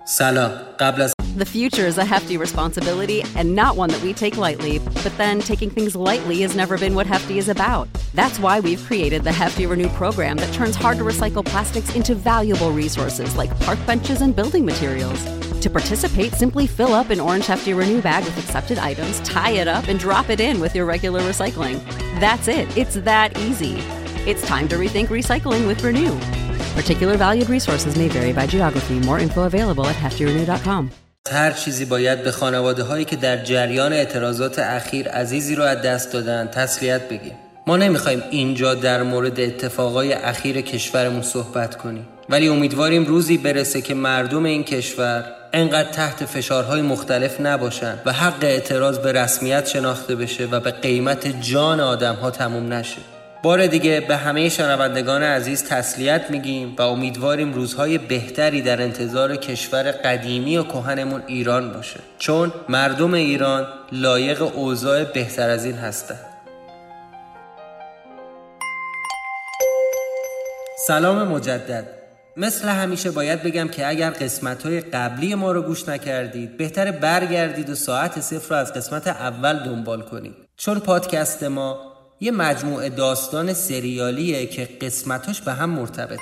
سلام. قبل از The future is a hefty responsibility and not one that we take lightly, but then taking things lightly has never been what Hefty is about. That's why we've created the Hefty Renew program that turns hard-to-recycle plastics into valuable resources like park benches and building materials. To participate, simply fill up an orange Hefty Renew bag with accepted items, tie it up, and drop it in with your regular recycling. That's it. It's that easy. It's time to rethink recycling with Renew. Particular valued resources may vary by geography. More info available at heftyrenew.com. هر چیزی باید به خانواده هایی که در جریان اعتراضات اخیر عزیزی رو از دست دادن تسلیت بگیم. ما نمیخوایم اینجا در مورد اتفاقای اخیر کشورمون صحبت کنیم، ولی امیدواریم روزی برسه که مردم این کشور انقدر تحت فشارهای مختلف نباشن و حق اعتراض به رسمیت شناخته بشه و به قیمت جان آدم‌ها تموم نشه. بار دیگه به همه شنوندگان عزیز تسلیت میگیم و امیدواریم روزهای بهتری در انتظار کشور قدیمی و کهنمون ایران باشه، چون مردم ایران لایق اوضاع بهتر از این هستن. سلام مجدد. مثل همیشه باید بگم که اگر قسمت‌های قبلی ما رو گوش نکردید بهتره برگردید و ساعت 0 رو از قسمت اول دنبال کنید، چون پادکست ما یه مجموعه داستان سریالیه که قسمتاش به هم مرتبطه.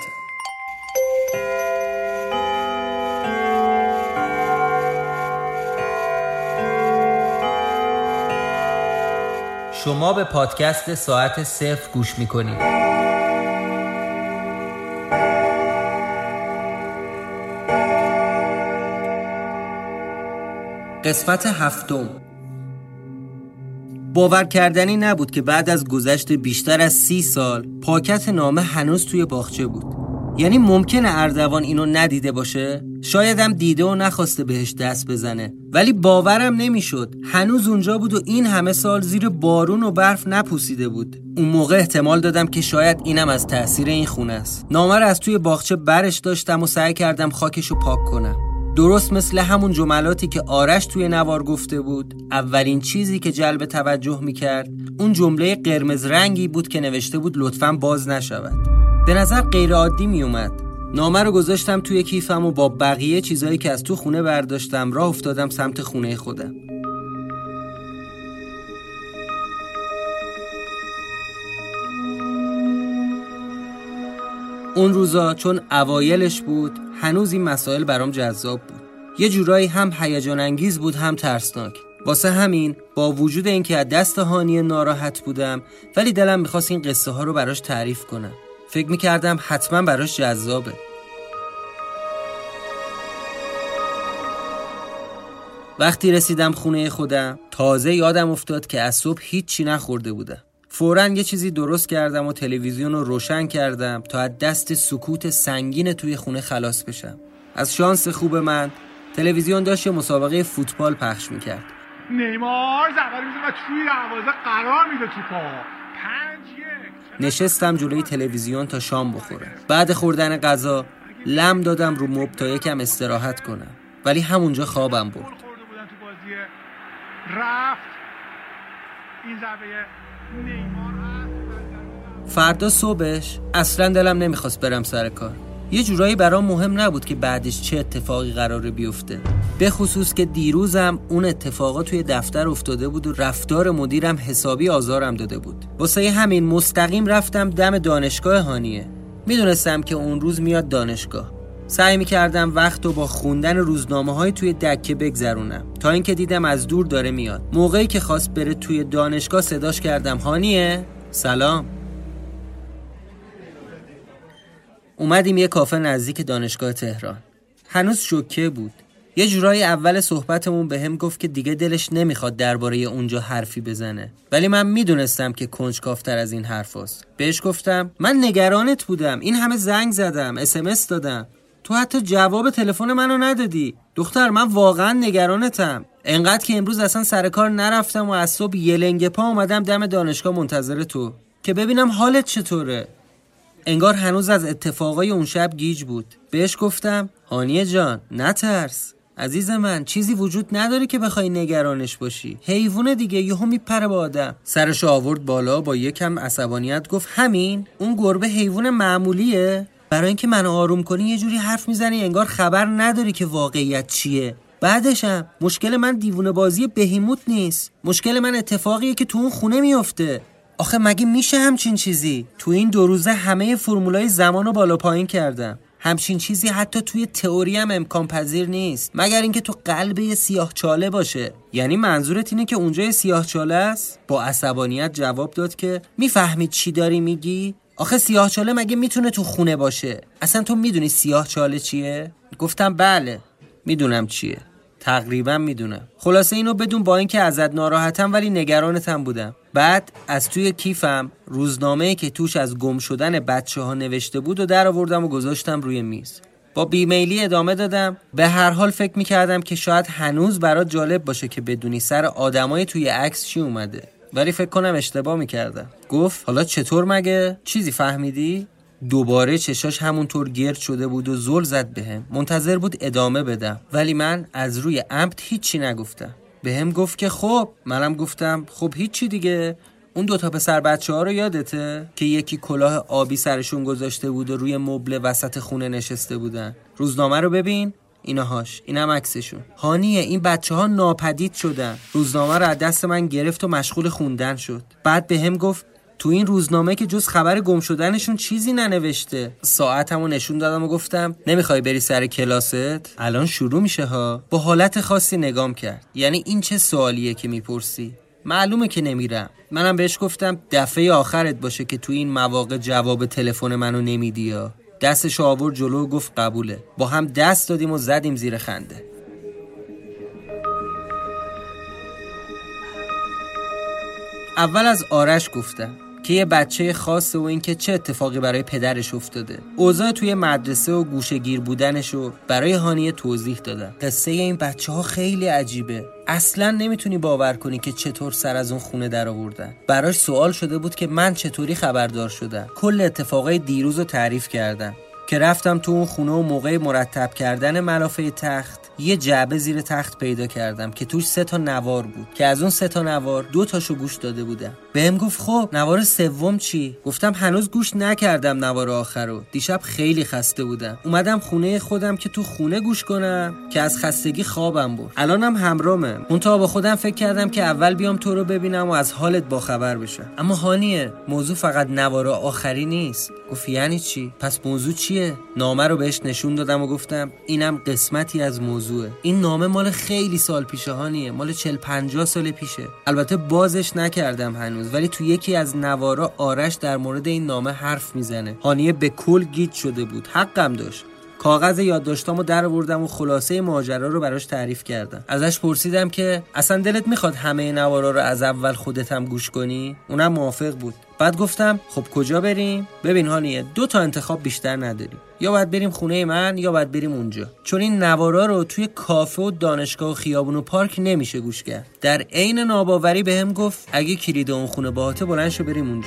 شما به پادکست ساعت 0 گوش میکنید. قسمت 7. باور کردنی نبود که بعد از گذشت بیشتر از 30 سال پاکت نامه هنوز توی باغچه بود. یعنی ممکنه اردوان اینو ندیده باشه؟ شاید هم دیده و نخواسته بهش دست بزنه، ولی باورم نمیشد هنوز اونجا بود و این همه سال زیر بارون و برف نپوسیده بود. اون موقع احتمال دادم که شاید اینم از تأثیر این خونه است. نامه رو از توی باغچه برش داشتم و سعی کردم خاکشو پاک کنم. درست مثل همون جملاتی که آرش توی نوار گفته بود، اولین چیزی که جلب توجه میکرد اون جمله قرمز رنگی بود که نوشته بود لطفاً باز نشود. به نظر غیر عادی میومد. نامه رو گذاشتم توی کیفم و با بقیه چیزایی که از تو خونه برداشتم راه افتادم سمت خونه خودم. اون روزا چون اوایلش بود هنوز این مسائل برام جذاب بود. یه جورایی هم هیجان انگیز بود هم ترسناک. واسه همین با وجود اینکه از دست هانیه ناراحت بودم، ولی دلم میخواست این قصه ها رو براش تعریف کنم. فکر میکردم حتما براش جذابه. وقتی رسیدم خونه خودم تازه یادم افتاد که از صبح هیچی نخورده بودم. فوراً یه چیزی درست کردم و تلویزیون رو روشن کردم تا از دست سکوت سنگین توی خونه خلاص بشم. از شانس خوب من تلویزیون داشت یه مسابقه فوتبال پخش میکرد. نیمار زبری میزنه و توی دروازه قرار میده توپا. 5-1. نشستم جلوی تلویزیون تا شام بخورم. بعد خوردن غذا لم دادم رو مبل تا یکم استراحت کنم، ولی همونجا خوابم برد. رفت این ضربه نیمار. فردا صبحش اصلا دلم نمیخواست برم سر کار. یه جورایی برام مهم نبود که بعدش چه اتفاقی قراره بیفته، به خصوص که دیروزم اون اتفاقا توی دفتر افتاده بود و رفتار مدیرم حسابی آزارم داده بود. واسه همین مستقیم رفتم دم دانشگاه هانیه. میدونستم که اون روز میاد دانشگاه. سعی میکردم وقت رو با خوندن روزنامه‌های توی دکه بگذرونم تا اینکه دیدم از دور داره میاد. موقعی که خواست بره توی دانشگاه صداش کردم هانیه سلام. اومدیم یه کافه نزدیک دانشگاه تهران. هنوز شوکه بود. یه جورایی اول صحبتمون بهم گفت که دیگه دلش نمیخواد درباره اونجا حرفی بزنه، ولی من میدونستم که کنجکاوتر از این حرفاست. بهش گفتم من نگرانت بودم، این همه زنگ زدم، SMS دادم، تو حتی جواب تلفن منو ندادی. دختر من واقعا نگرانتم، انقدر که امروز اصلا سر کار نرفتم و از صبح یه لنگ پا اومدم دم دانشگاه منتظر تو که ببینم حالت چطوره. انگار هنوز از اتفاقای اون شب گیج بود. بهش گفتم هانیه جان نترس عزیز من، چیزی وجود نداره که بخوای نگرانش باشی، حیوونه دیگه، یهو میپره با آدم. سرشو آورد بالا با یکم عصبانیت گفت همین؟ اون گربه حیوان معمولیه؟ برای اینکه منو آروم کنی یه جوری حرف میزنی انگار خبر نداری که واقعیت چیه. بعدشم مشکل من دیوونه بازی بهیموت نیست، مشکل من اتفاقیه که تو اون خونه میفته. آخه مگه میشه همچین چیزی؟ تو این 2 روزه همه فرمولای زمانو بالا پایین کردم. همچین چیزی حتی توی تئوری هم امکان پذیر نیست، مگر اینکه تو قلب یه سیاهچاله باشه. یعنی منظورت اینه که اونجا یه سیاهچاله است؟ با عصبانیت جواب داد که میفهمید چی داری میگی؟ آخه سیاهچاله مگه میتونه تو خونه باشه؟ اصلا تو میدونی سیاهچاله چیه؟ گفتم بله میدونم چیه، تقریبا میدونم. خلاصه اینو بدون با اینکه ازت ناراحتم ولی نگرانتم بودم. بعد از توی کیفم روزنامه‌ای که توش از گم شدن بچه‌ها نوشته بود و در آوردم و گذاشتم روی میز. با بیمیلی ادامه دادم. به هر حال فکر میکردم که شاید هنوز برات جالب باشه که بدونی سر آدمای توی عکس چی اومده، ولی فکر کنم اشتباه میکردم. گفت حالا چطور مگه؟ چیزی فهمیدی؟ دوباره چشاش همونطور گرد شده بود و زل زد بهم. منتظر بود ادامه بدم ولی من از روی عمد هیچی نگفتم. بهم گفت که خب. منم گفتم خب هیچی دیگه. اون 2 پسر بچه ها رو یادته که یکی کلاه آبی سرشون گذاشته بود و روی مبل وسط خونه نشسته بودن؟ روزنامه رو ببین، اینهاش، اینم عکسشون. هانیه این بچه ها ناپدید شدن. روزنامه رو از دست من گرفت و مشغول خوندن شد. بعد بهم گفت تو این روزنامه که جز خبر گم شدنشون چیزی ننوشته. ساعتمو نشون دادم و گفتم نمیخوای بری سر کلاست؟ الان شروع میشه ها. با حالت خاصی نگام کرد. یعنی این چه سوالیه که میپرسی؟ معلومه که نمیرم. منم بهش گفتم دفعه آخرت باشه که تو این مواقع جواب تلفن منو نمیدی ها. دستشو آورد جلو و گفت قبوله. با هم دست دادیم و زدیم زیر خنده. اول از آرش گفتم که یه بچه خاصه و اینکه چه اتفاقی برای پدرش افتاده. اوضاع توی مدرسه و گوشه‌گیر بودنشو برای هانیه توضیح دادم. قصه این بچه‌ها خیلی عجیبه. اصلا نمیتونی باور کنی که چطور سر از اون خونه در آوردن. براش سوال شده بود که من چطوری خبردار شدم. کل اتفاقای دیروزو تعریف کردم که رفتم تو اون خونه و موقع مرتب کردن ملافه تخت یه جعبه زیر تخت پیدا کردم که توش 3 نوار بود که از اون 3 نوار 2 تاشو گوش داده بودم. بهم گفت خب نوار سوم چی؟ گفتم هنوز گوش نکردم نوار آخرو. دیشب خیلی خسته بودم. اومدم خونه خودم که تو خونه گوش کنم که از خستگی خوابم برد. الانم همرامه. اونتا با خودم فکر کردم که اول بیام تو رو ببینم و از حالت باخبر بشم. اما هانیه موضوع فقط نوار آخری نیست. گفت یعنی چی؟ پس موضوع چیه؟ نامه رو بهش نشون دادم و گفتم اینم قسمتی از موضوعه. این نامه مال خیلی سال پیشه هانیه، مال 40-50 سال پیشه. البته بازش نکردم هنوز، ولی تو یکی از نوارا آرش در مورد این نامه حرف میزنه. هانیه به کل گیج شده بود. حقم داشت. کاغذ یادداشتامو در آوردم و خلاصه ماجرا رو براش تعریف کردم. ازش پرسیدم که اصلا دلت میخواد همه نوارا رو از اول خودت هم گوش کنی؟ اونم موافق بود. بعد گفتم خب کجا بریم؟ ببین هانیه 2 انتخاب بیشتر نداریم. یا باید بریم خونه من یا باید بریم اونجا. چون این نوارا رو توی کافه و دانشگاه و خیابون و پارک نمیشه گوش کرد. در عین ناباوری بهم گفت اگه کلید اون خونه باهاته بلند شو بریم اونجا.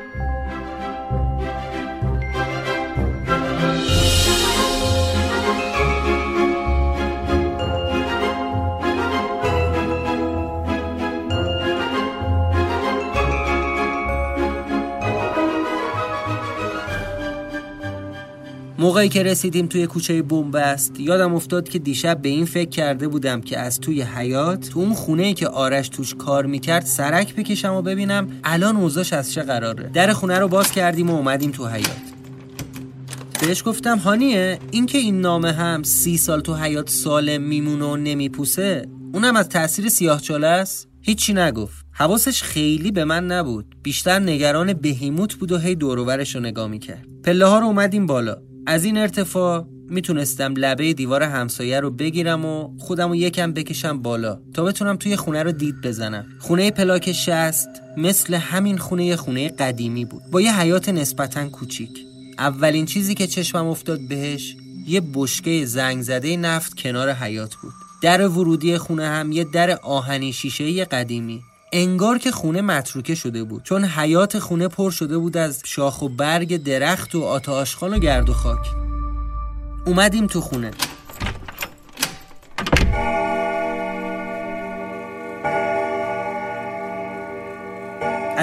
موقعی که رسیدیم توی کوچه بنبست یادم افتاد که دیشب به این فکر کرده بودم که از توی حیاط تو اون خونه‌ای که آرش توش کار میکرد سرک بکشم و ببینم الان اوضاعش از چه قراره. در خونه رو باز کردیم و اومدیم تو حیاط. بهش گفتم هانیه این که این نامه هم 30 سال تو حیاط سالم میمونه و نمیپوسه اونم از تأثیر سیاهچاله است؟ هیچی نگفت. حواسش خیلی به من نبود. بیشتر نگران بهیموت بود و هی دور و برش رو نگاه میکرد. پله ها رو اومدیم بالا. از این ارتفاع میتونستم لبه دیوار همسایه رو بگیرم و خودم رو یکم بکشم بالا تا بتونم توی خونه رو دید بزنم. خونه پلاک 60 مثل همین خونه قدیمی بود با یه حیاط نسبتاً کوچیک. اولین چیزی که چشمم افتاد بهش یه بشکه زنگ زده نفت کنار حیاط بود. در ورودی خونه هم یه در آهنی شیشه‌ای قدیمی. انگار که خونه متروکه شده بود چون حیاط خونه پر شده بود از شاخ و برگ درخت و آت آشغال و گرد و خاک. اومدیم تو خونه.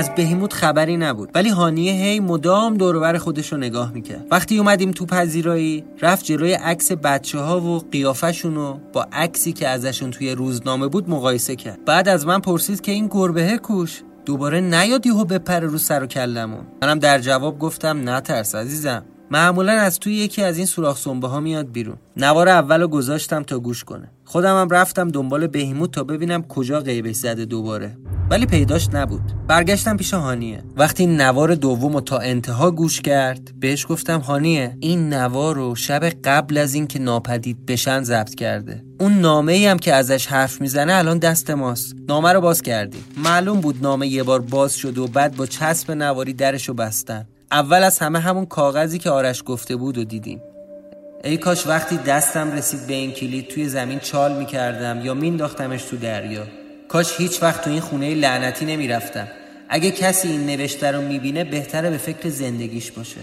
از بهیموت خبری نبود، ولی هانیه هی مدام دور و بر خودش رو نگاه میکرد. وقتی اومدیم تو پذیرایی رفت جلوی عکس بچه‌ها و قیافه‌شون رو با عکسی که ازشون توی روزنامه بود مقایسه کرد. بعد از من پرسید که این گربه کوش دوباره نیاد یهو بپره رو سر و کلمون. منم در جواب گفتم نترس عزیزم، معمولا از توی یکی از این سوراخ سنبه ها میاد بیرون. نوار اولو گذاشتم تا گوش کنه. خودم هم رفتم دنبال بهیموت تا ببینم کجا غیبش زده دوباره، ولی پیداش نبود. برگشتم پیش هانیه. وقتی نوار دومو تا انتها گوش کرد بهش گفتم هانیه این نوار رو شب قبل از این که ناپدید بشن ضبط کرده. اون نامه‌ای هم که ازش حرف میزنه الان دست ماست. نامه رو باز کردیم. معلوم بود نامه یه بار باز شد و بعد با چسب نواری درشو بستن. اول از همه همون کاغذی که آرش گفته بود و دیدیم. ای کاش وقتی دستم رسید به این کلید توی زمین چال میکردم یا مینداختمش تو دریا. کاش هیچ وقت تو این خونه لعنتی نمیرفتم. اگه کسی این نوشته رو میبینه بهتره به فکر زندگیش باشه.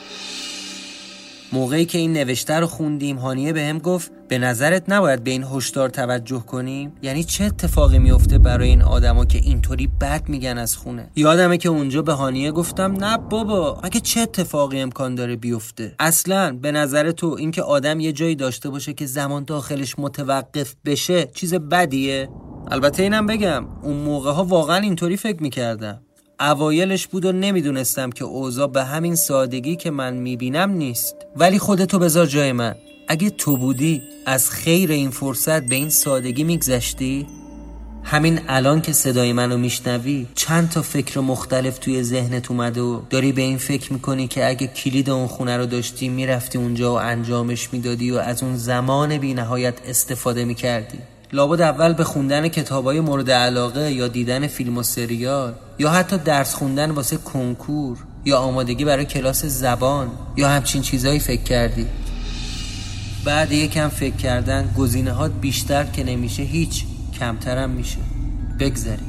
موقعی که این نوشته رو خوندیم هانیه بهم گفت به نظرت نباید به این هشدار توجه کنیم؟ یعنی چه اتفاقی میفته برای این آدما که اینطوری بد میگن از خونه؟ یادمه که اونجا به هانیه گفتم نه بابا، مگه چه اتفاقی امکان داره بیفته؟ اصلا به نظر تو اینکه آدم یه جایی داشته باشه که زمان داخلش متوقف بشه چیز بدیه؟ البته اینم بگم اون موقع‌ها واقعا اینطوری فکر میکردم. اوایلش بود و نمیدونستم که اوضاع به همین سادگی که من میبینم نیست. ولی خودتو بذار جای من. اگه تو بودی از خیر این فرصت به این سادگی میگذشتی؟ همین الان که صدای منو میشنوی چند تا فکر مختلف توی ذهنت اومده و داری به این فکر میکنی که اگه کلید اون خونه رو داشتی میرفتی اونجا و انجامش میدادی و از اون زمان بی نهایت استفاده میکردی. لابد اول به خوندن کتابای مورد علاقه یا دیدن فیلم و سریال یا حتی درس خوندن واسه کنکور یا آمادگی برای کلاس زبان یا همچین چیزایی فکر کردی. بعد یکم فکر کردن گزینه‌هات بیشتر که نمیشه هیچ، کمترم میشه. بگذری.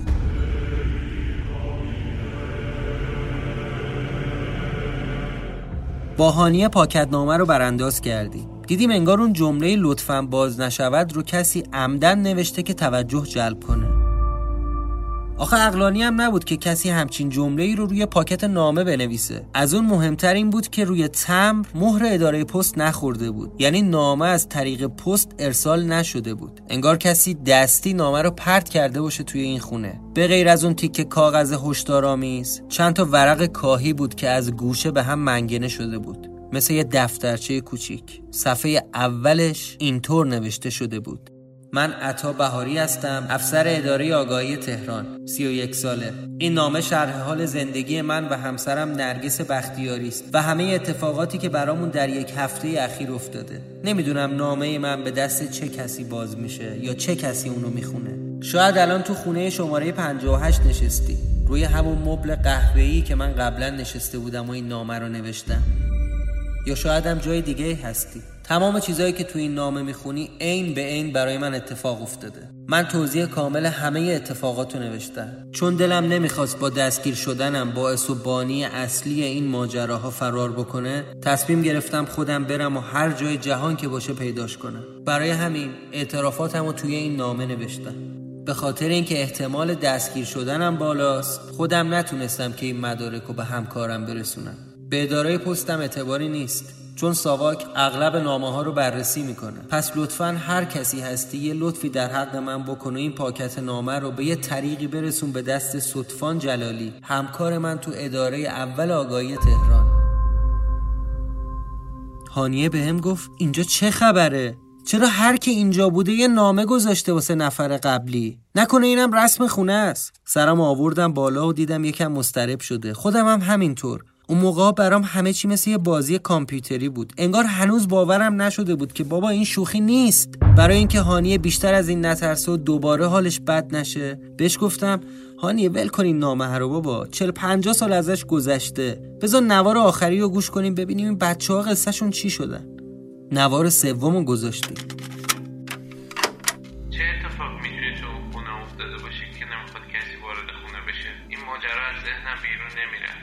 با هانیه پاکتنامه رو برانداز کردی. دیدیم انگار اون جمله لطفاً باز نشود رو کسی عمدن نوشته که توجه جلب کنه. آخه عقلانی هم نبود که کسی همچین جمله‌ای رو روی پاکت نامه بنویسه. از اون مهمتر این بود که روی تمبر مهر اداره پست نخورده بود. یعنی نامه از طریق پست ارسال نشده بود. انگار کسی دستی نامه رو پرت کرده باشه توی این خونه. به غیر از اون تیکه کاغذ هشدارآمیز چند تا ورق کاهی بود که از گوشه به هم منگنه شده بود، مثل یه دفترچه کوچیک. صفحه اولش اینطور نوشته شده بود: من عطا بهاری هستم، افسر اداره آگاهی تهران، 31 ساله. این نامه شرح حال زندگی من و همسرم نرگس بختیاری است و همه اتفاقاتی که برامون در یک هفته اخیر افتاده. نمیدونم نامه من به دست چه کسی باز میشه یا چه کسی اونو میخونه. شاید الان تو خونه شماره 58 نشستی، روی همون مبل قهوه‌ای که من قبلا نشسته بودم و این نامه رو نوشتم. یا شاید هم جای دیگه هستی. تمام چیزایی که تو این نامه میخونی عین به عین برای من اتفاق افتاده. من توضیح کامل همه اتفاقاتو نوشتم. چون دلم نمیخواست با دستگیر شدنم باعث و بانی اصلی این ماجراها فرار بکنه، تصمیم گرفتم خودم برم و هر جای جهان که باشه پیداش کنم. برای همین اعترافاتمو توی این نامه نوشتم. به خاطر اینکه احتمال دستگیر شدنم بالاست، خودم نتونستم که این مدارکو به همکارم برسونم. به اداره پستم اعتباری نیست، چون ساواک اغلب نامه‌ها رو بررسی میکنه. پس لطفاً هر کسی هستی یه لطفی در حق من بکن و این پاکت نامه رو به یه طریقی برسون به دست صدفان جلالی، همکار من تو اداره اول آگاهی تهران. هانیه بهم گفت اینجا چه خبره؟ چرا هر کی اینجا بوده یه نامه گذاشته واسه نفر قبلی؟ نکنه اینم رسم خونه است؟ سرم آوردم بالا و دیدم یکم مضطرب شده. خودم هم همینطور. اون موقع برام همه چی مثل یه بازی کامپیوتری بود. انگار هنوز باورم نشده بود که بابا این شوخی نیست. برای اینکه هانیه بیشتر از این نترسه و دوباره حالش بد نشه، بهش گفتم هانیه ول کن این نامه رو بابا، 40-50 سال ازش گذشته. بذار نوار آخری رو گوش کنیم ببینیم این بچه‌ها قصه‌شون چی شدن. نوار سومو گذاشتیم. چه اتفاق میتونه تو خونه افتاده باشه که نمیخواد کسی وارد خونه بشه؟ این ماجرا از ذهنم بیرون نمیره. تا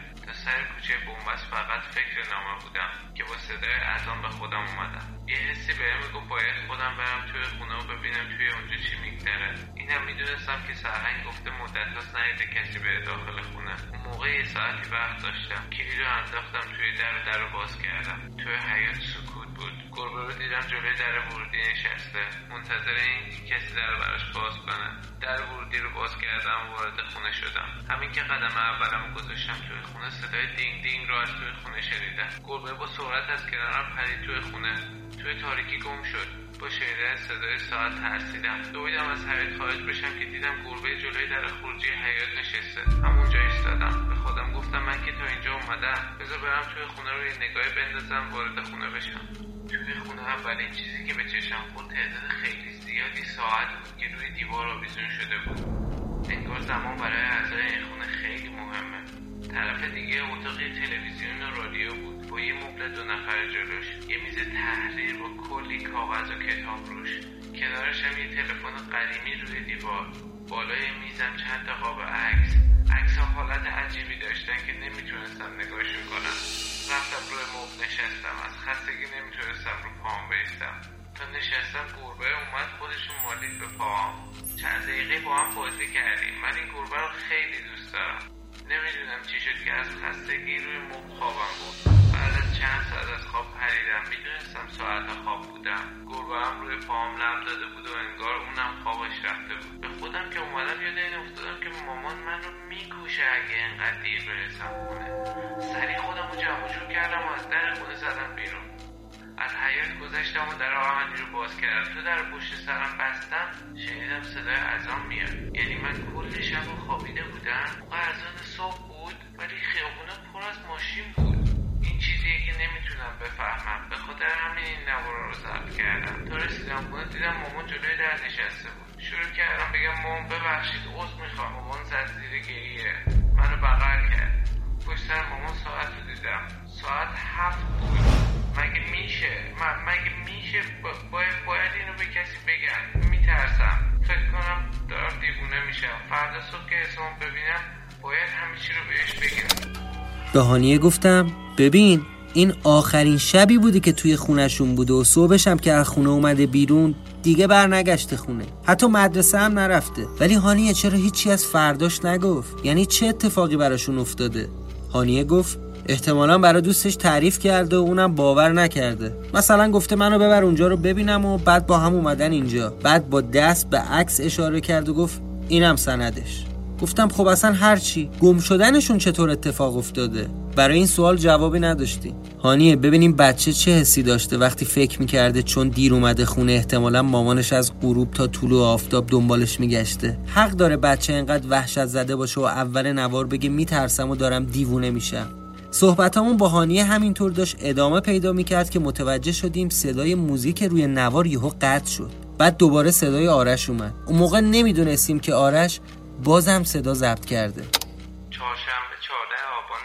سر کوچه بنبست فقط فکر نامه بودم که با صدای اذان به خودم اومدم. یه حسی بهم میگفت باید خودم برم توی خونه و ببینم توی اونجا چی میگذره. اینم میدونستم که سرهنگ گفته مدت‌هاست ندیده کسی بره داخل خونه. اون موقع یه ساعتی وقت داشتم. کلید رو انداختم توی در رو باز کردم. توی حیاط سکوت بود. گربه رو دیدم جلوی در ورودی نشسته، منتظر این کسی در براش باز کنه. در ورودی رو باز کردم و وارد خونه شدم. همین که قدم اولمو گذاشتم توی خونه، صدای دینگ دینگ رو از توی خونه شنیدم. گربه با سرعت از کنارم پرید توی خونه. توی تاریکی گم شد. با شنیدن صدای ساعت ترسیدم. دویدم از حیاط خارج بشم که دیدم گربه جلوی در خروجی حیاط نشسته. همونجا ایستادم. به خودم گفتم من که تا اینجا اومدم، بذار برم توی خونه رو یه نگاهی بندازم وارد خونه بشم. توی خونه اولین چیزی که به چشم خورد تعداد خیلی زیادی ساعت بود که روی دیوار آویزون شده بود. انگار زمان برای اعضای این خونه خیلی مهمه. طرف دیگه اتاقی تلویزیون و رادیو بود با یه مبل 2 نفره جلوش، یه میز تحریر با کلی کاغذ و کتاب روش. کنارش هم یه تلفن قدیمی روی دیوار. بالای میزم چند تا قاب عکس‌ها حالت عجیبی داشتن که نمیتونستم نگاهشون کنم. رفتم روی مبل نشستم. از خستگی نمیتونستم رو پاهم بیستم. تا نشستم گربه اومد خودشون مالید به پاهم. چند دقیقه با هم بازی کردیم. من این گربه رو خیلی دوست دارم. نمیدونم چی شد که از خستگی روی مبل خوابم بود. بعد از چند ساعت از خواب پریدم. میدونستم ساعت خواب بودم. گربه هم روی پاهم لم داده بود و انگار اونم خوابش رفته بود. به خودم که اومدم یاد این افتادم که مامان من رو میکوشه اگه اینقدر دیر برسم خونه. سریع خودم رو جمع جور کردم و از در خونه زدم بیرون. از حیاط گذشتم و در آهنی رو باز کردم. تو در پشت سرم بستم، شنیدم صدای اذان میاد. یعنی من کل شب رو خوابیده بودم. موقع اذان صبح بود ولی خیابونا پر از ماشین بود. این چیزیه که نمیتونم بفهمم. به خاطر همین این نوارا رو ضبط کردم. تا رسیدم خونه دیدم مامان جلوی در نشسته بود. شروع کردم بگم مامان ببخشید عذر میخوام. مامان زد زیر گریه. منو بغل کرد. پشت سر مامان ساعت رو دیدم. ساعت 7 بود. مگه میشه باید اینو به کسی بگم. میترسم. فکر کنم دارم دیوونه میشم. فردا صبح که اسمم ببینم باید همه چی رو بهش بگم. به هانیه گفتم ببین این آخرین شبی بوده که توی خونهشون بوده و صبحش هم که از خونه اومده بیرون دیگه برنگشته خونه. حتی مدرسه هم نرفته. ولی هانیه چرا هیچی از فرداش نگفت؟ یعنی چه اتفاقی براشون افتاده؟ هانیه گفت احتمالاً برای دوستش تعریف کرده و اونم باور نکرده. مثلا گفته منو ببر اونجا رو ببینم و بعد با هم اومدن اینجا. بعد با دست به عکس اشاره کرد و گفت اینم سندش. گفتم خب اصلا هرچی، گم شدنشون چطور اتفاق افتاده؟ برای این سوال جوابی نداشتی. هانیه ببینیم بچه چه حسی داشته وقتی فکر میکرده چون دیر اومده خونه احتمالاً مامانش از غروب تا طلوع آفتاب دنبالش میگشته. حق داره بچه اینقدر وحشت زده باشه و اول نوار بگه میترسم و دارم دیوونه میشم. صحبتامون با هانیه همینطور داشت ادامه پیدا میکرد که متوجه شدیم صدای موزیک روی نوار یهو قطع شد. بعد دوباره صدای آرش اومد. اون موقع نمیدونستیم که آرش بازم صدا ضبط کرده. چهارشنبه 14 آبان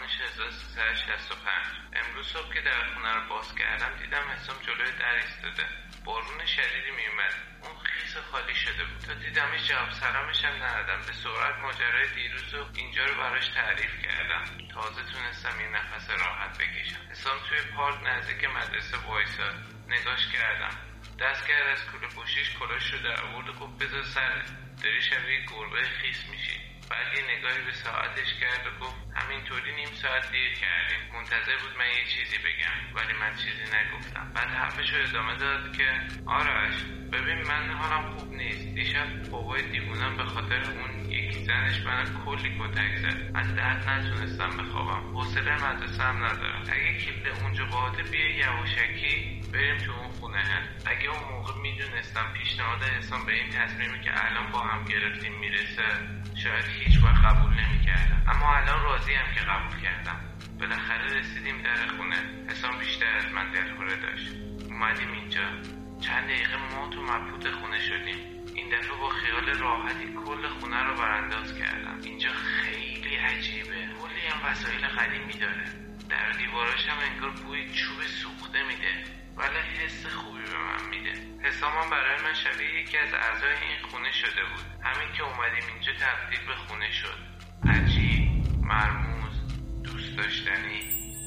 1365. امروز صبح که در خونه رو باز کردم دیدم حسام جلوی در ایستاده. بارون شدیدی میومد. اون خیس خالی شده بود. تا دیدمش جواب سلامش هم ندادم. به سرعت ماجرای دیروز و اینجا رو براش تعریف کردم. تازه تونستم یه نفس راحت بکشم. حسام توی پارک نزدیک مدرسه وایساد. نگاش کردم. دست کرد از کوله پشتیش کلاش رو در آورد و گفت بذار سرت. داری شبیه گربه خیس میشی. بعد یه نگاهی به ساعتش کرد و گفت همینطوری نیم ساعت دیر کردیم. منتظر بود من یه چیزی بگم ولی من چیزی نگفتم. بعد حرفش رو ادامه داد که آرش ببین من حالم خوب نیست. دیشب بابای دیوونم به خاطر اون یکی زنش من کلی کتک زد. از درد نتونستم بخوابم. حوصله مدرسه هم ندارم. اگه کیبل اونجا باهاته بیا یواشکی بریم تو اون خونه. اگه اون موقع میدونستم پیشنهاد حسام به این تصمیمی که الان با هم گرفتیم میرسه شاید هیچ وقت قبول نمی‌کردم. اما الان راضیم که قبول کردم. بالاخره رسیدیم در خونه. حسام بیشتر از من دلخوره داشت. اومدیم اینجا. چند دقیقه ما تو مبهوت خونه شدیم. این دفعه با خیال راحتی کل خونه رو برانداز کردم. اینجا خیلی عجیبه. کلی هم وسایل قدیمی داره. در دیواراش هم انگار بوی چوب سوخته میده. ولی حس خوبی به من میده. حسامم برای من شبیه یکی از اعضای این خونه شده بود. همین که اومدیم اینجا تبدیل به خونه شد. عجیب، مرموز، دوست داشتنی.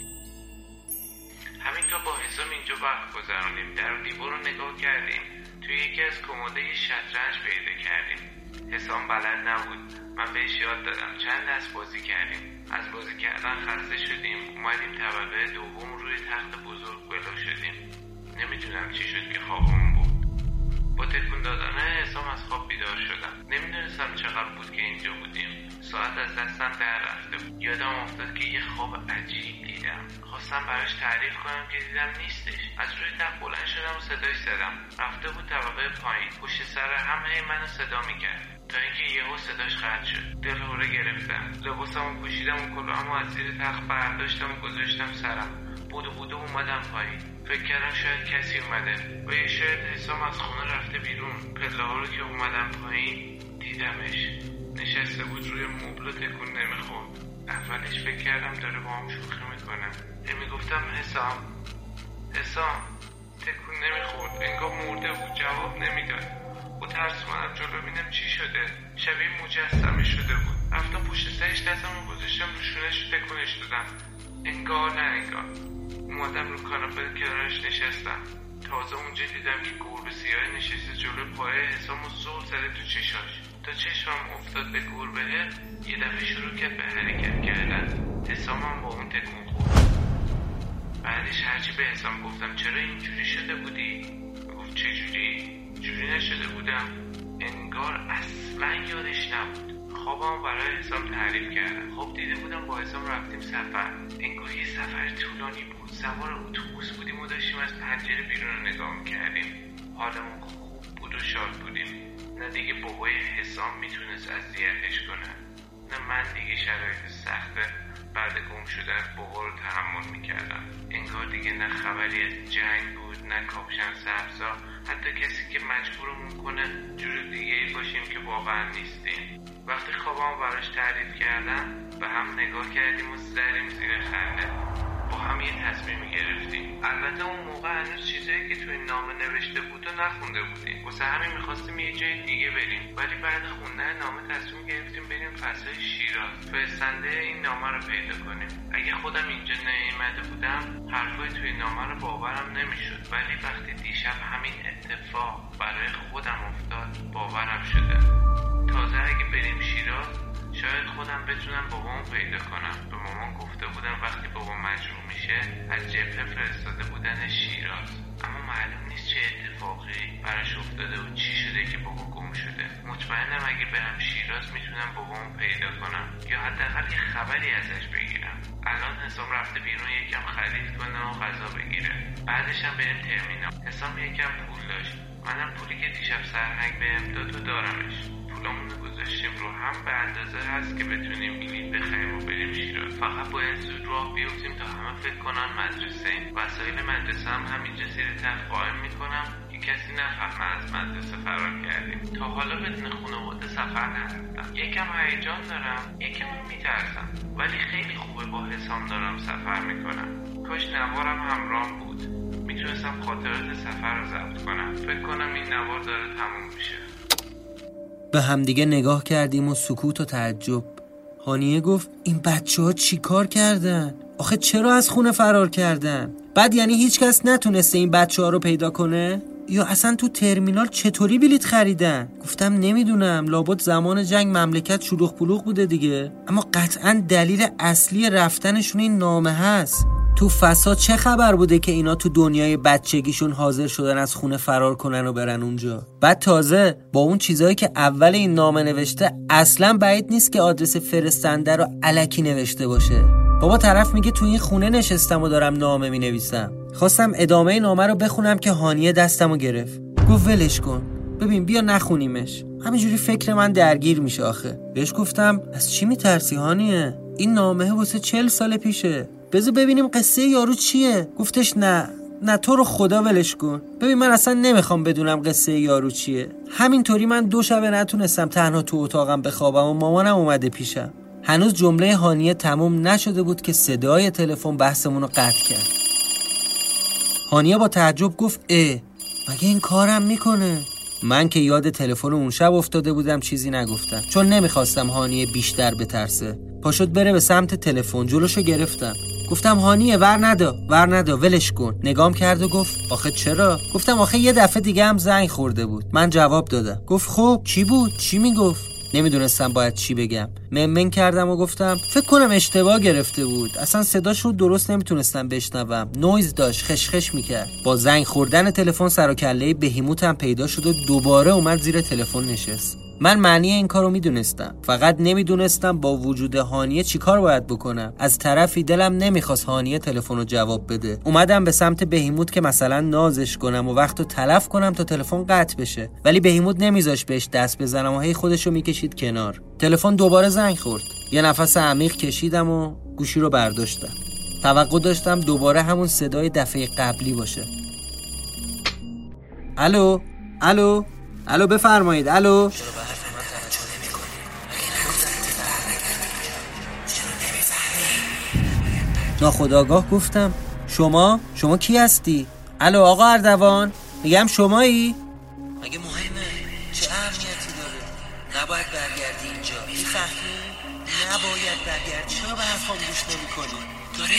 همینطور با حسام اینجا وقت گذراندیم. در و دیوار رو نگاه کردیم. توی یکی از کمدهای شطرنج پیدا کردیم. حسام بلد نبود. من بهش یاد دادم. چند دست بازی کردیم. از بازی کردن خسته شدیم. اومدیم طبقه دوم روی تخت بزرگ ولو شدیم. نمیدونم چی شد که خوابمون بود. با تکون دادن حسام از خواب بیدار شدم. نمیدونستم چقدر بود که اینجا بودیم. ساعت از دستم در رفته بود. یادم افتاد که یه خواب عجیب دیدم. خواستم براش تعریف کنم که دیدم نیستش. از روی تخت بلند شدم و صداش زدم. رفته بود طبقه پایین. پشت سر هم منو صدا میکرد تا اینکه یهو صداش قطع شد. دلهوره گرفتم. لباسمو پوشیدم و کلاهمو از زیر تخت برداشتم و گذاشتم سرم. بودو اومدم پایین. فکر کردم شاید کسی اومده و یه شاید حسام از خونه رفته بیرون. پله‌ها رو که اومدم پایین دیدمش. نشسته بود روی مبل و تکون نمیخورد. اولش فکر کردم داره با هم شوخی میکنه. میگفتم حسام تکون نمیخورد. انگار مرده بود. جواب نمیداد. با ترس اومدم جلو ببینم چی شده. شبیه مجسمه شده بود. رفتم پشت سرش دستمو گذاشتم رو شونش تکونش دادم. انگار نه انگار. اومدم رو کاناپه کنارش نشستم. تازه اونجا دیدم که گربه سیاه نشسته جلو پایه حسام و زل زده تو چشاش. تا چشمم افتاد به گربه یه دفعه شروع کرد به حرکت کردن. حسامم با اون تکون خورد. بعدش هرچی به حسام گفتم چرا اینجوری شده بودی؟ گفت جوری نشده بودم. انگار اصلا یادش نبود. خوابم برای حسام تعریف کردم. خب دیده بودم با حسام رفتیم سفر. انگار یه سفر طولانی بود. سوار اتوبوس بودیم و داشتیم از پنجره بیرون رو نگاه میکردیم. حالمون خوب بود و شاد بودیم. نه دیگه بابای حسام میتونست اذیتش کنه، نه من دیگه شرایط سخت بعد گم شده از بابا رو تحمل میکردم. انگار دیگه نه خبری از جنگ بود، نه کاپشن سبزا، حتی کسی که مجبورمون کنه جور دیگه ای باشیم که واقعا نیستیم. وقتی خوابم براش تعریف کردم به هم نگاه کردیم و زدیم زیر خنده. با هم یه تصمیم گرفتیم. البته اون موقع هنوز چیزایی که توی نامه نوشته بود و نخونده بودیم. واسه همین میخواستیم یه جای دیگه بریم. ولی بعد خوندن نامه تصمیم گرفتیم بریم فضای شیراز. فرستنده این نامه رو پیدا کنیم. اگه خودم اینجا نیامده بودم حرفای توی نامه رو باورم نمیشد. ولی وقتی دیشب همین اتفاق برای خودم افتاد باورم شده. تازه اگه بریم شیراز شاید خودم بتونم بابامو پیدا کنم. به مامان گفته بودم وقتی بابا مجروح میشه از جبهه فرستاده بودن شیراز. اما معلوم نیست چه اتفاقی براش افتاده و چی شده که بابا گم شده. مطمئنم اگه برم شیراز میتونم بابامو پیدا کنم یا حداقل یه خبری ازش بگیرم. الان حسام رفته بیرون یکم خرید کنه و غذا بگیره. بعدش هم بریم ترمینال. حسام یکم پول داشت. منم پولی که دیشب سرهنگ بهم داد و دارمش. پولامون رو گذاشتیم رو هم به اندازه هست که بتونیم بلیط بخریم و بریم شیراز. فقط باید زود راه بیفتیم تا همه فکر کنن مدرسه ایم. وسایل مدرسه هم همینجا زیر تخت قائم میکنم که کسی نفهمه از مدرسه فرار کردیم. تا حالا بدون خانواده سفر نرفتم. یکم هیجان دارم، یکم میترسم، ولی خیلی خوبه با حسام دارم سفر میکنم. کاش نوارم همراه بود. میتونستم خاطرات سفر رو ضبط کنم. فکر کنم این نوار داره تموم میشه. به همدیگه نگاه کردیم و سکوت و تعجب. هانیه گفت این بچه‌ها چی کار کردن؟ آخه چرا از خونه فرار کردن؟ بعد یعنی هیچ کس نتونسته این بچه‌ها رو پیدا کنه؟ یا اصلا تو ترمینال چطوری بلیط خریدن؟ گفتم نمیدونم، لابد زمان جنگ مملکت شلوغ پلوغ بوده دیگه. اما قطعاً دلیل اصلی رفتنشون این نامه هست. تو فساد چه خبر بوده که اینا تو دنیای بچگیشون حاضر شدن از خونه فرار کنن و برن اونجا؟ بعد تازه با اون چیزایی که اول این نامه نوشته اصلا بعید نیست که آدرس فرستنده رو الکی نوشته باشه. بابا طرف میگه تو این خونه نشستم و دارم نامه مینویسم. خواستم ادامه نامه رو بخونم که هانیه دستمو گرفت. گفت ولش کن، ببین بیا نخونیمش، همینجوری فکر من درگیر میشه آخه. بهش گفتم از چی میترسی هانیه؟ این نامه واسه 40 سال پیشه، بذار ببینیم قصه یارو چیه. گفتش نه تو رو خدا ولش کن، ببین من اصلا نمیخوام بدونم قصه یارو چیه. همینطوری من 2 شب نتونستم تنها تو اتاقم بخوابم و مامانم اومده پیشم. هنوز جمله هانیه تموم نشده بود که صدای تلفن بحثمون رو قطع کرد. هانیه با تعجب گفت مگه این کارم میکنه؟ من که یاد تلفن اون شب افتاده بودم چیزی نگفتم، چون نمیخواستم هانیه بیشتر بترسه. پاشد بره به سمت تلفن. جلوشو گرفتم، گفتم هانیه ور ندا ولش کن. نگام کرد و گفت آخه چرا؟ گفتم آخه یه دفعه دیگه هم زنگ خورده بود. من جواب دادم. گفت خب کی بود؟ چی میگفت؟ نمیدونستم باید چی بگم. ممن کردم و گفتم فکر کنم اشتباه گرفته بود، اصلا صداش رو درست نمیتونستم بشنوم، نویز داشت، خشخش میکرد. با زنگ خوردن تلفن سر و کله بهیموتم پیدا شد و دوباره اومد زیر تلفن نشست. من معنی این کارو میدونستم، فقط نمیدونستم با وجود هانیه چی کار باید بکنم. از طرفی دلم نمیخواست هانیه تلفنو جواب بده. اومدم به سمت بهیموت که مثلا نازش کنم و وقتو تلف کنم تا تلفن قطع بشه، ولی بهیموت نمیذاش بهش دست بزنم و هی خودشو میکشید کنار. تلفن دوباره زنگ خورد. یه نفس عمیق کشیدم و گوشی رو برداشتم. توقع داشتم دوباره همون صدای دفعه قبلی باشه. الو بفرمایید. الو. ناخودآگاه گفتم شما کی هستی؟ الو آقا اردوان، میگم شمایی؟ مگه مهمه؟ چه اهمیتی داره؟ نباید برگردی اینجا، میفهمی؟ نباید برگردی. چرا به حرفام گوش نمی‌کنی؟ داره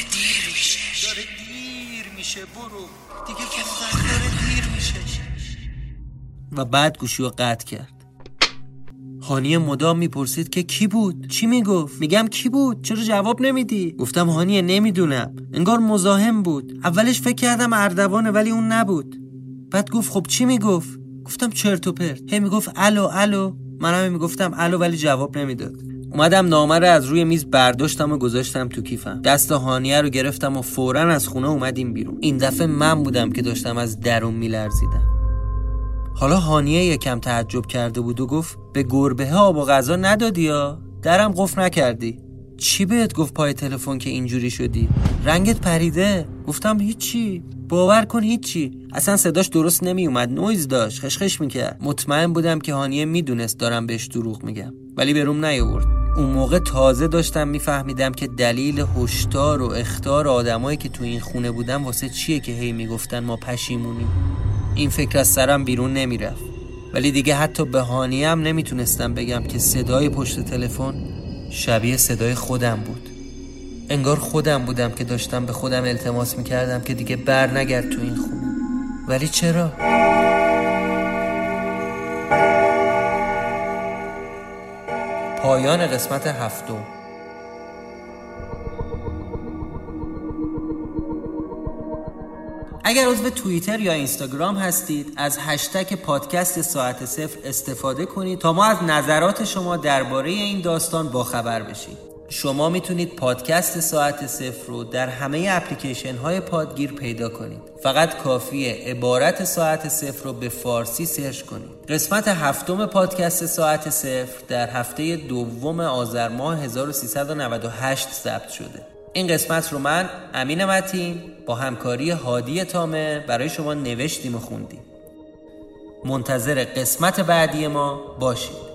دیر میشه. برو دیگه که داره دیر میشه. و بعد گوشی رو قطع کرد. هانیه مدام میپرسید که کی بود؟ چی میگفت؟ میگم کی بود؟ چرا جواب نمیدی؟ گفتم هانیه نمیدونم، انگار مزاحم بود. اولش فکر کردم اردوانه ولی اون نبود. بعد گفت خب چی میگفت؟ گفتم چرت و پرت. هی میگفت الو. منم میگفتم الو ولی جواب نمیداد. اومدم نامه رو از روی میز برداشتم و گذاشتم تو کیفم. دست هانیه رو گرفتم و فوراً از خونه اومدیم بیرون. این دفعه من بودم که داشتم از درون میلرزیدم. حالا هانیه یکم تعجب کرده بود و گفت به گربه ها آب و غذا ندادی یا؟ درم قفل نکردی. چی بهت گفت پای تلفن که اینجوری شدی؟ رنگت پریده. گفتم هیچی، باور کن هیچی. اصلا صداش درست نمی اومد، نویز داشت، خشخش میکرد. مطمئن بودم که هانیه میدونست دارم بهش دروغ میگم، ولی بروم نیاورد. اون موقع تازه داشتم میفهمیدم که دلیل هشدار و اخطار آدمایی که تو این خونه بودن واسه چیه که هی میگفتن ما پشیمونیم. این فکر از سرم بیرون نمیرفت، ولی دیگه حتی به هانیه هم نمیتونستم بگم که صدای پشت تلفن شبیه صدای خودم بود. انگار خودم بودم که داشتم به خودم التماس میکردم که دیگه بر نگرد تو این خونه. ولی چرا؟ پایان قسمت 7. اگر عضو توییتر یا اینستاگرام هستید، از هشتگ پادکست ساعت 0 استفاده کنید تا ما از نظرات شما درباره این داستان باخبر بشید. شما میتونید پادکست ساعت 0 رو در همه اپلیکیشن های پادگیر پیدا کنید. فقط کافیه عبارت ساعت 0 رو به فارسی سرچ کنید. قسمت 7 پادکست ساعت 0 در هفته 2 آذر ماه 1398 ضبط شده. این قسمت رو من امین متین با همکاری هادی تامه برای شما نوشتیم و خوندیم. منتظر قسمت بعدی ما باشید.